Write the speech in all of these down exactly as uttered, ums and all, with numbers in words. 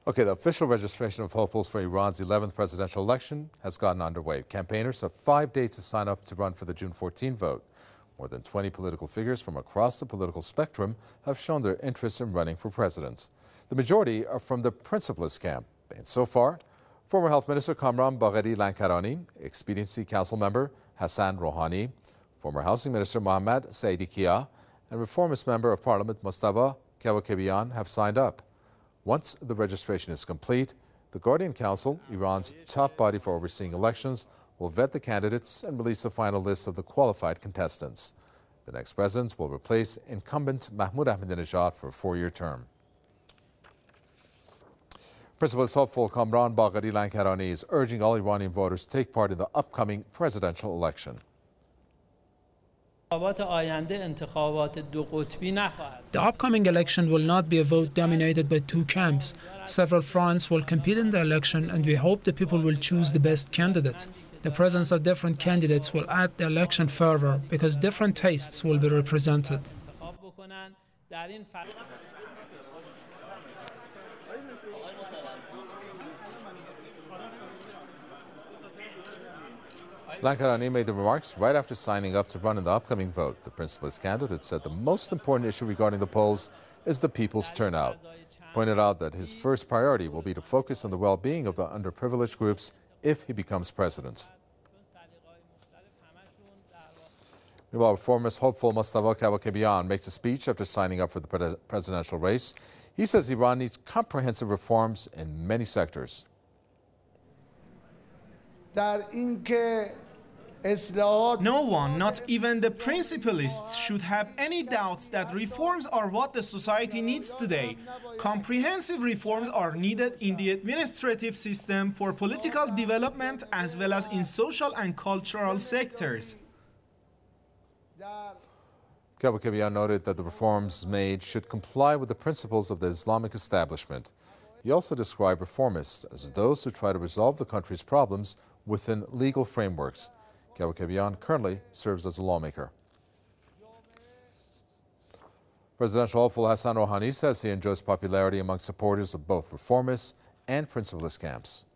Okay, the official registration of hopefuls for Iran's eleventh presidential election has gotten underway. Campaigners have five days to sign up to run for the June fourteenth vote. More than twenty political figures from across the political spectrum have shown their interest in running for president. The majority are from the principlist camp. And so far, former Health Minister Kamran Bagheri Lankarani, Expediency Council member Hassan Rouhani, former Housing Minister Mohammad Saeedi Kia, and reformist member of Parliament Mostafa Kawakibian have signed up. Once the registration is complete, the Guardian Council, Iran's top body for overseeing elections, will vet the candidates and release the final list of the qualified contestants. The next president will replace incumbent Mahmoud Ahmadinejad for a four-year term. Principalist hopeful Kamran Bagheri Lankarani is urging all Iranian voters to take part in the upcoming presidential election. The upcoming election will not be a vote dominated by two camps. Several fronts will compete in the election, and we hope the people will choose the best candidate. The presence of different candidates will add the election fervor because different tastes will be represented. Lankarani made the remarks right after signing up to run in the upcoming vote. The principalist candidate said the most important issue regarding the polls is the people's turnout. He pointed out that his first priority will be to focus on the well-being of the underprivileged groups if he becomes president. Meanwhile, reformist hopeful Mostafa Kawakibian makes a speech after signing up for the pre presidential race. He says Iran needs comprehensive reforms in many sectors. No one, not even the principalists, should have any doubts that reforms are what the society needs today. Comprehensive reforms are needed in the administrative system, for political development, as well as in social and cultural sectors. Kawakibian noted that the reforms made should comply with the principles of the Islamic establishment. He also described reformists as those who try to resolve the country's problems within legal frameworks. Kawakibian currently serves as a lawmaker. Presidential hopeful Hassan Rouhani says he enjoys popularity among supporters of both reformist and principlist camps.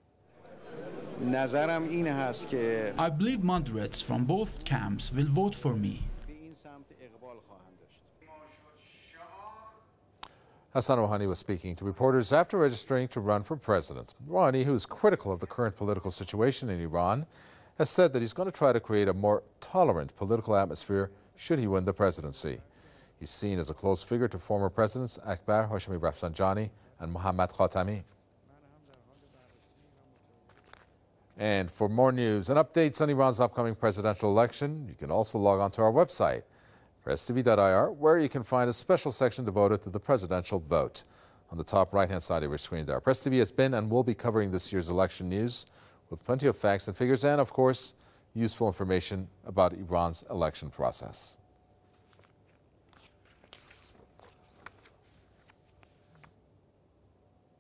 I believe moderates from both camps will vote for me. Hassan Rouhani was speaking to reporters after registering to run for president. Rouhani, who is critical of the current political situation in Iran, has said that he's going to try to create a more tolerant political atmosphere should he win the presidency. He's seen as a close figure to former presidents Akbar Hashemi Rafsanjani and Mohammad Khatami. And for more news and updates on Iran's upcoming presidential election, you can also log on to our website, press T V dot I R, where you can find a special section devoted to the presidential vote. On the top right-hand side of your screen there. Press T V has been and will be covering this year's election news with plenty of facts and figures and, of course, useful information about Iran's election process.